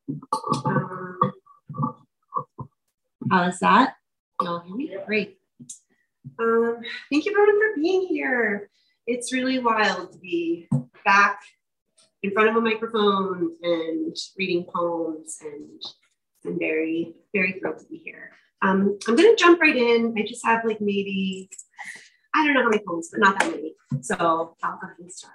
How is that? Y'all hear me? Great. Thank you everyone for being here. It's really wild to be back in front of a microphone and reading poems, and I'm very, very thrilled to be here. I'm gonna jump right in. I just have like maybe, I don't know how many poems, but not that many. So I'll go ahead and start.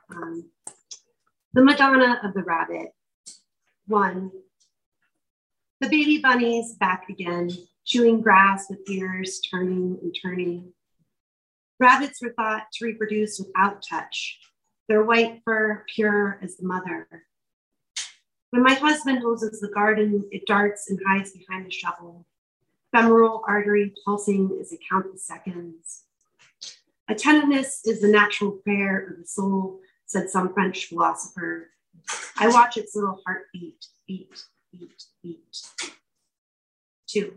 The Madonna of the Rabbit. 1. The baby bunny's back again, chewing grass with ears turning and turning. Rabbits were thought to reproduce without touch, their white fur pure as the mother. When my husband hoses the garden, it darts and hides behind the shovel, femoral artery pulsing as it counts the seconds. Attentiveness is the natural prayer of the soul, said some French philosopher. I watch its little heartbeat, beat, beat, beat. 2.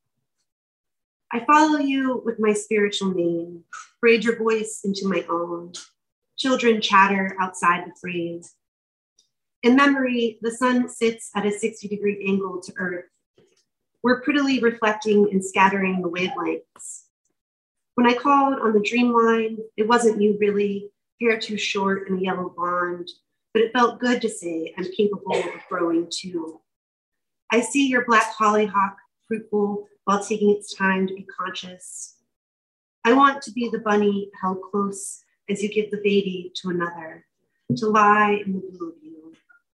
I follow you with my spiritual name, braid your voice into my own. Children chatter outside the phrase. In memory, the sun sits at a 60-degree angle to Earth. We're prettily reflecting and scattering the wavelengths. When I called on the dream line, it wasn't you really, hair too short and a yellow blonde, but it felt good to say I'm capable of growing too. I see your black hollyhock fruitful while taking its time to be conscious. I want to be the bunny held close as you give the baby to another, to lie in the blue of you.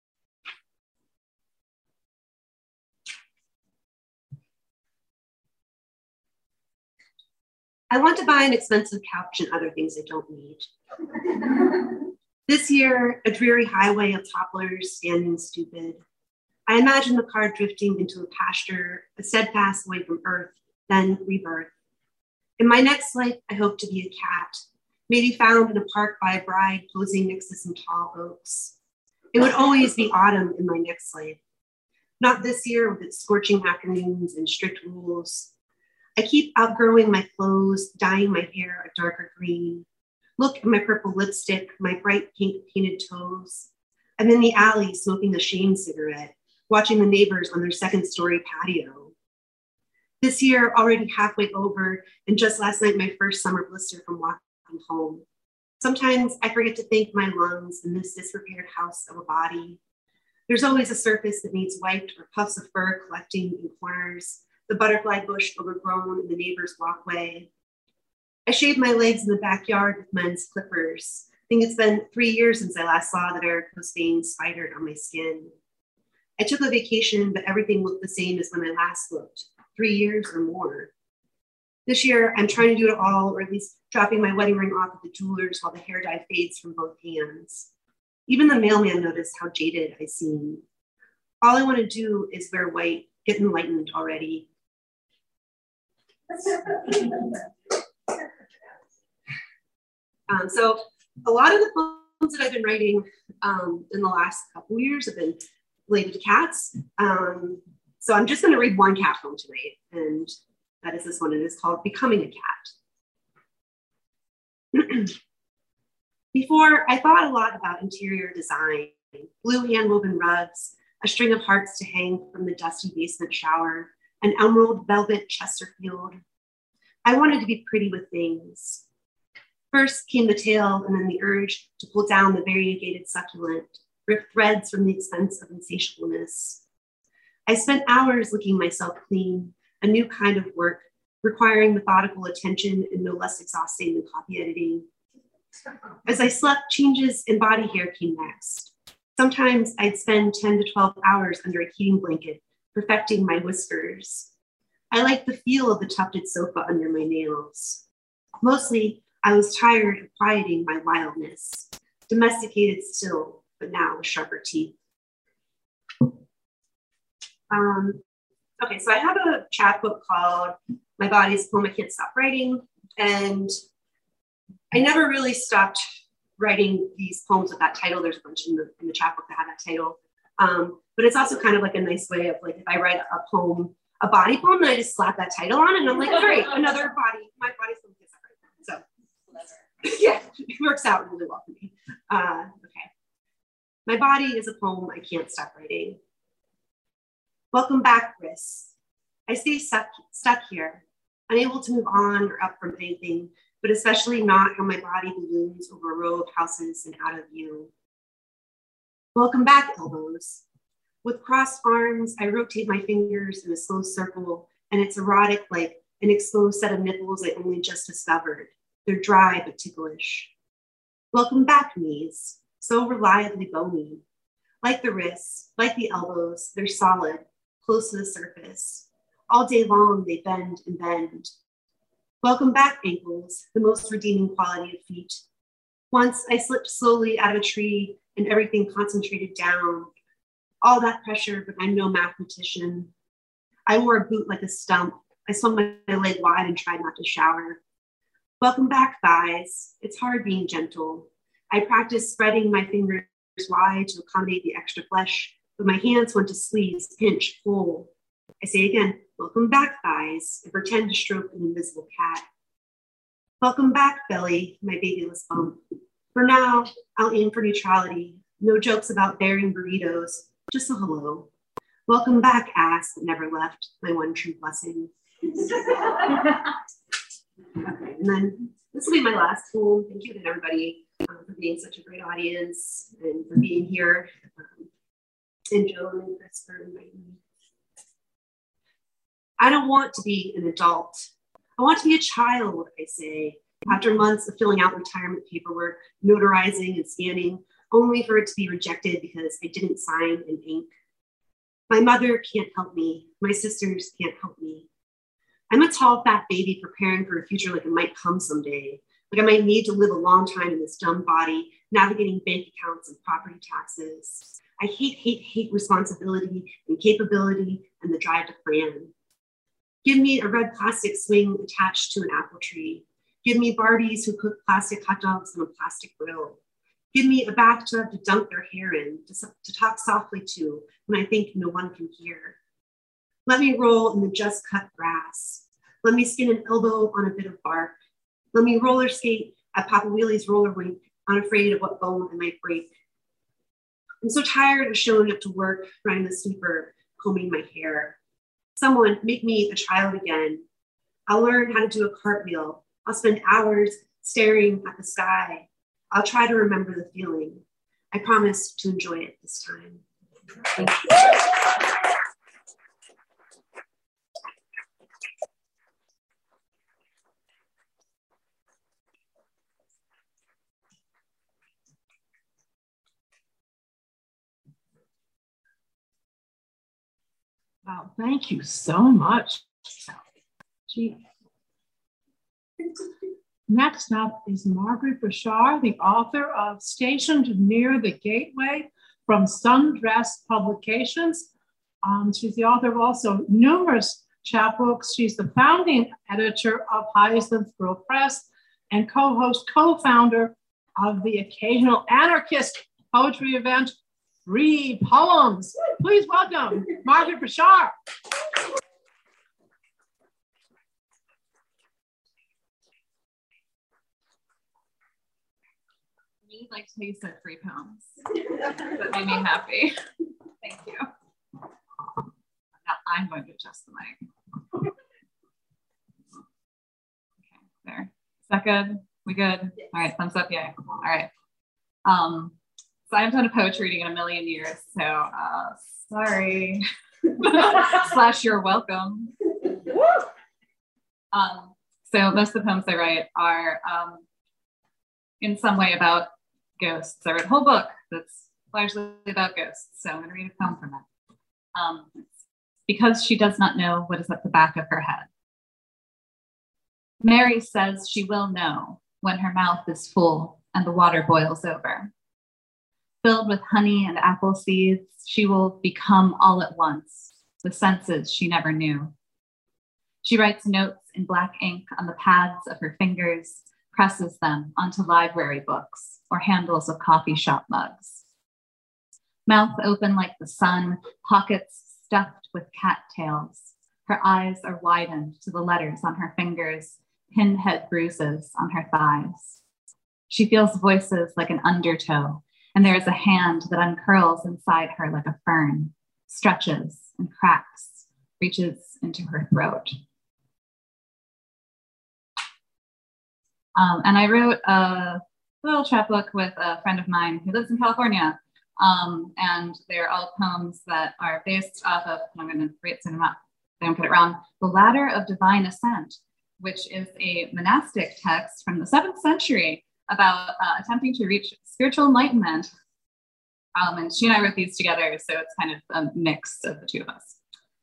I want to buy an expensive couch and other things I don't need. This year, a dreary highway of poplars standing stupid. I imagine the car drifting into a pasture, a steadfast away from earth, then rebirth. In my next life, I hope to be a cat, maybe found in a park by a bride posing next to some tall oaks. It would always be autumn in my next life. Not this year with its scorching afternoons and strict rules. I keep outgrowing my clothes, dyeing my hair a darker green. Look at my purple lipstick, my bright pink painted toes. I'm in the alley smoking a shame cigarette, watching the neighbors on their second-story patio. This year, already halfway over, and just last night, my first summer blister from walking home. Sometimes I forget to thank my lungs in this disrepaired house of a body. There's always a surface that needs wiped or puffs of fur collecting in corners, the butterfly bush overgrown in the neighbor's walkway. I shaved my legs in the backyard with men's clippers. I think it's been 3 years since I last saw that Eric Hostain spidered on my skin. I took a vacation, but everything looked the same as when I last looked, 3 years or more. This year, I'm trying to do it all, or at least dropping my wedding ring off at the jeweler's while the hair dye fades from both hands. Even the mailman noticed how jaded I seem. All I want to do is wear white, get enlightened already. So a lot of the poems that I've been writing in the last couple of years have been related to cats. So I'm just going to read one cat poem tonight, and that is this one. It is called Becoming a Cat. Before, I thought a lot about interior design, blue hand-woven rugs, a string of hearts to hang from the dusty basement shower, an emerald velvet Chesterfield. I wanted to be pretty with things. First came the tail, and then the urge to pull down the variegated succulent, rip threads from the expense of insatiableness. I spent hours licking myself clean, a new kind of work, requiring methodical attention and no less exhausting than copy editing. As I slept, changes in body hair came next. Sometimes I'd spend 10 to 12 hours under a heating blanket, perfecting my whiskers. I liked the feel of the tufted sofa under my nails. Mostly, I was tired of quieting my wildness, domesticated still, but now with sharper teeth. Okay, so I have a chapbook called My Body's Poem I Can't Stop Writing, and I never really stopped writing these poems with that title. There's a bunch in the chapbook that have that title, but it's also kind of like a nice way of like, if I write a poem, a body poem, then I just slap that title on it, and I'm like, great, another body, my body's poem I can't stop writing. So yeah, it works out really well for me. Okay. My body is a poem I can't stop writing. Welcome back, wrists. I stay stuck here, unable to move on or up from anything, but especially not how my body balloons over a row of houses and out of view. Welcome back, elbows. With crossed arms, I rotate my fingers in a slow circle, and it's erotic like an exposed set of nipples I only just discovered. They're dry but ticklish. Welcome back, knees, so reliably bony. Like the wrists, like the elbows, they're solid, close to the surface. All day long, they bend and bend. Welcome back, ankles, the most redeeming quality of feet. Once I slipped slowly out of a tree and everything concentrated down. All that pressure, but I'm no mathematician. I wore a boot like a stump. I swung my leg wide and tried not to shower. Welcome back, thighs. It's hard being gentle. I practiced spreading my fingers wide to accommodate the extra flesh, but my hands want to squeeze, pinch, pull. I say again, welcome back, thighs, and pretend to stroke an invisible cat. Welcome back, belly, my babyless bump. For now, I'll aim for neutrality. No jokes about bearing burritos, just a hello. Welcome back, ass that never left, my one true blessing. Okay, and then this will be my last poem. Thank you to everybody for being such a great audience and for being here. And Joan and Chris for inviting me. I don't want to be an adult. I want to be a child, I say, after months of filling out retirement paperwork, notarizing and scanning, only for it to be rejected because I didn't sign in ink. My mother can't help me. My sisters can't help me. I'm a tall, fat baby preparing for a future like it might come someday. Like I might need to live a long time in this dumb body, navigating bank accounts and property taxes. I hate responsibility and capability and the drive to plan. Give me a red plastic swing attached to an apple tree. Give me Barbies who cook plastic hot dogs on a plastic grill. Give me a bathtub to dunk their hair in, to talk softly to when I think no one can hear. Let me roll in the just cut grass. Let me skin an elbow on a bit of bark. Let me roller skate at Papa Wheelie's roller rink, unafraid of what bone I might break. I'm so tired of showing up to work, running the sweeper, combing my hair. Someone make me a child again. I'll learn how to do a cartwheel. I'll spend hours staring at the sky. I'll try to remember the feeling. I promise to enjoy it this time. Thank you. Wow, thank you so much. Gee. Next up is Margaret Bashar, the author of Stationed Near the Gateway from Sundress Publications. She's the author of also numerous chapbooks. She's the founding editor of Hyacinth Grove Press and co-founder of the occasional anarchist poetry event, Free Poems. Please welcome Margaret Bashar. I really liked how you said 3 pounds. That made me happy. Thank you. Now I'm going to adjust the mic. Okay, there. Is that good? We good? All right, thumbs up, yay. All right. So I haven't done a poetry reading in a million years, so sorry. / you're welcome. So most of the poems I write are in some way about ghosts. I read a whole book that's largely about ghosts, so I'm going to read a poem from it. Because she does not know what is at the back of her head. Mary says she will know when her mouth is full and the water boils over. Filled with honey and apple seeds, she will become all at once the senses she never knew. She writes notes in black ink on the pads of her fingers, presses them onto library books or handles of coffee shop mugs. Mouth open like the sun, pockets stuffed with cattails. Her eyes are widened to the letters on her fingers, pinhead bruises on her thighs. She feels voices like an undertow, and there is a hand that uncurls inside her like a fern, stretches and cracks, reaches into her throat. And I wrote a little chapbook with a friend of mine who lives in California. And they're all poems that are based off of, I'm going to read some up, I don't get it wrong, The Ladder of Divine Ascent, which is a monastic text from the 7th century about attempting to reach spiritual enlightenment. And she and I wrote these together, so it's kind of a mix of the two of us.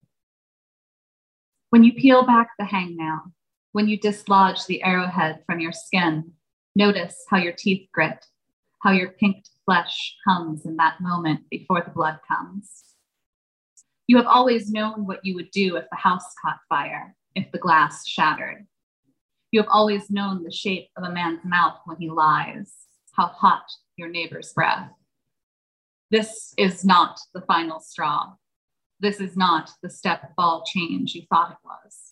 When you peel back the hangnail, when you dislodge the arrowhead from your skin, notice how your teeth grit, how your pinked flesh hums in that moment before the blood comes. You have always known what you would do if the house caught fire, if the glass shattered. You have always known the shape of a man's mouth when he lies, how hot your neighbor's breath. This is not the final straw. This is not the step ball change you thought it was.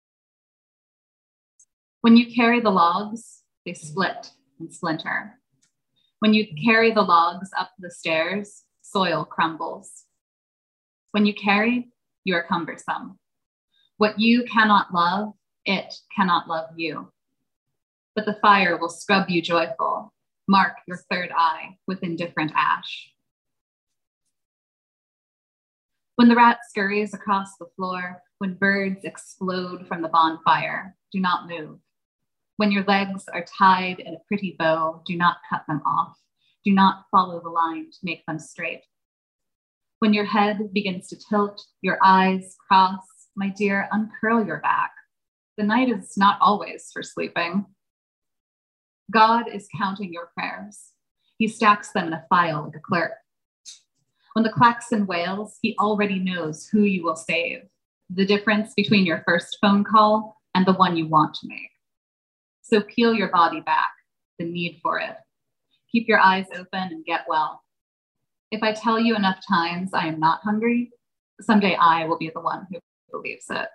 When you carry the logs, they split and splinter. When you carry the logs up the stairs, soil crumbles. When you carry, you are cumbersome. What you cannot love, it cannot love you. But the fire will scrub you joyful, mark your third eye with indifferent ash. When the rat scurries across the floor, when birds explode from the bonfire, do not move. When your legs are tied in a pretty bow, do not cut them off. Do not follow the line to make them straight. When your head begins to tilt, your eyes cross, my dear, uncurl your back. The night is not always for sleeping. God is counting your prayers. He stacks them in a file like a clerk. When the klaxon wails, he already knows who you will save, the difference between your first phone call and the one you want to make. So peel your body back, the need for it. Keep your eyes open and get well. If I tell you enough times I am not hungry, someday I will be the one who believes it.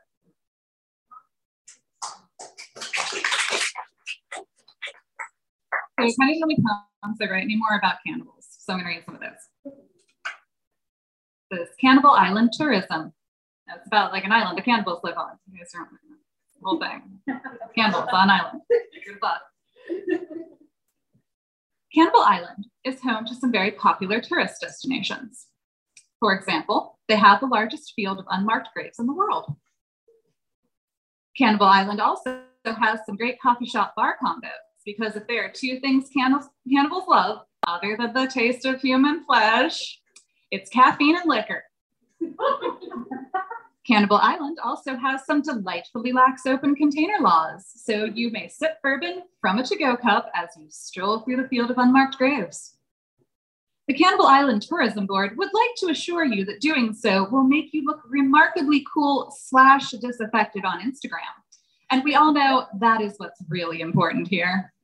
So kind of tell me poems I write anymore about cannibals. So I'm gonna read some of those. This Cannibal Island tourism. It's about like an island the cannibals live on. You guys remember the whole thing. Cannibals on island. Good luck. Cannibal Island is home to some very popular tourist destinations. For example, they have the largest field of unmarked graves in the world. Cannibal Island also has some great coffee shop bar combos, because if there are two things cannibals love, other than the taste of human flesh, it's caffeine and liquor. Cannibal Island also has some delightfully lax open container laws, so you may sip bourbon from a to-go cup as you stroll through the field of unmarked graves. The Cannibal Island Tourism Board would like to assure you that doing so will make you look remarkably cool / disaffected on Instagram. And we all know that is what's really important here.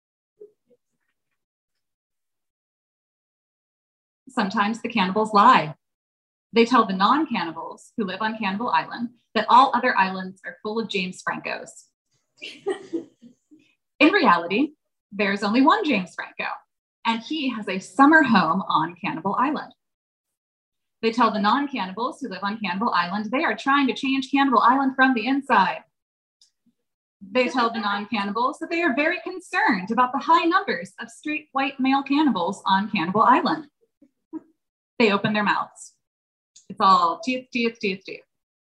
Sometimes the cannibals lie. They tell the non-cannibals who live on Cannibal Island that all other islands are full of James Francos. In reality, there's only one James Franco, and he has a summer home on Cannibal Island. They tell the non-cannibals who live on Cannibal Island they are trying to change Cannibal Island from the inside. They tell the non-cannibals that they are very concerned about the high numbers of straight white male cannibals on Cannibal Island. They open their mouths. It's all teeth, teeth, teeth, teeth.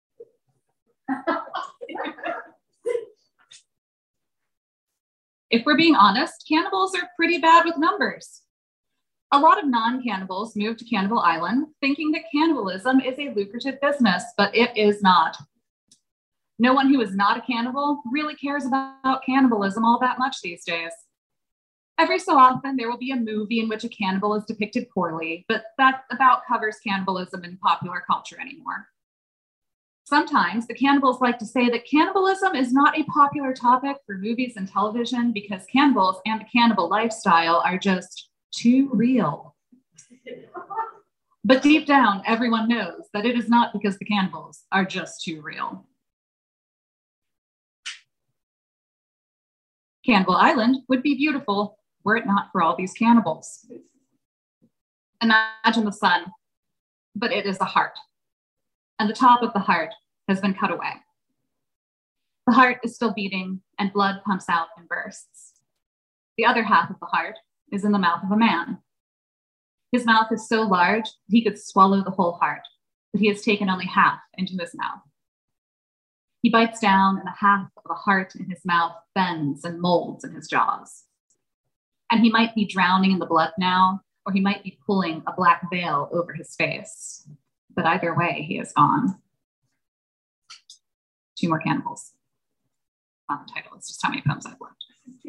If we're being honest, cannibals are pretty bad with numbers. A lot of non-cannibals move to Cannibal Island thinking that cannibalism is a lucrative business, but it is not. No one who is not a cannibal really cares about cannibalism all that much these days. Every so often, there will be a movie in which a cannibal is depicted poorly, but that about covers cannibalism in popular culture anymore. Sometimes the cannibals like to say that cannibalism is not a popular topic for movies and television because cannibals and the cannibal lifestyle are just too real. But deep down, everyone knows that it is not because the cannibals are just too real. Cannibal Island would be beautiful were it not for all these cannibals. Imagine the sun, but it is the heart and the top of the heart has been cut away. The heart is still beating and blood pumps out in bursts. The other half of the heart is in the mouth of a man. His mouth is so large that he could swallow the whole heart, but he has taken only half into his mouth. He bites down, and the half of the heart in his mouth bends and molds in his jaws. And he might be drowning in the blood now, or he might be pulling a black veil over his face. But either way, he is gone. 2 more cannibals. Not the title, it's just how many poems I've left.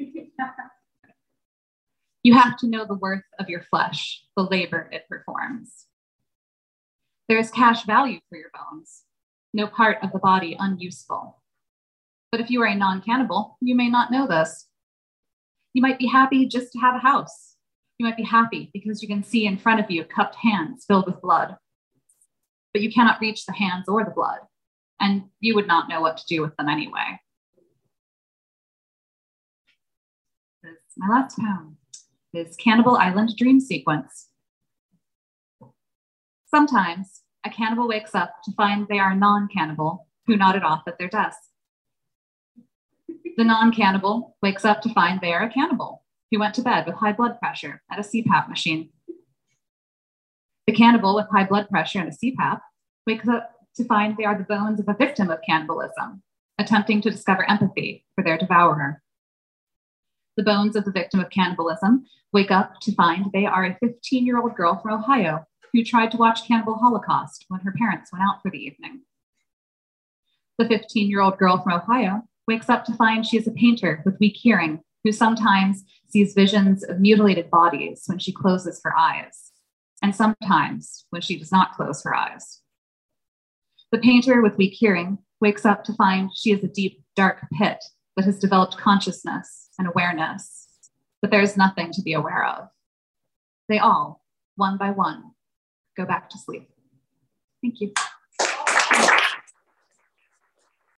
You have to know the worth of your flesh, the labor it performs. There is cash value for your bones, no part of the body unuseful. But if you are a non-cannibal, you may not know this. You might be happy just to have a house. You might be happy because you can see in front of you cupped hands filled with blood. But you cannot reach the hands or the blood, and you would not know what to do with them anyway. This is my last poem. Is Cannibal Island Dream Sequence. Sometimes a cannibal wakes up to find they are a non-cannibal who nodded off at their desk. The non-cannibal wakes up to find they are a cannibal who went to bed with high blood pressure at a CPAP machine. The cannibal with high blood pressure and a CPAP wakes up to find they are the bones of a victim of cannibalism, attempting to discover empathy for their devourer. The bones of the victim of cannibalism wake up to find they are a 15-year-old girl from Ohio who tried to watch Cannibal Holocaust when her parents went out for the evening. The 15-year-old girl from Ohio wakes up to find she is a painter with weak hearing who sometimes sees visions of mutilated bodies when she closes her eyes, and sometimes when she does not close her eyes. The painter with weak hearing wakes up to find she is a deep, dark pit that has developed consciousness and awareness, but there is nothing to be aware of. They all, one by one, go back to sleep. Thank you.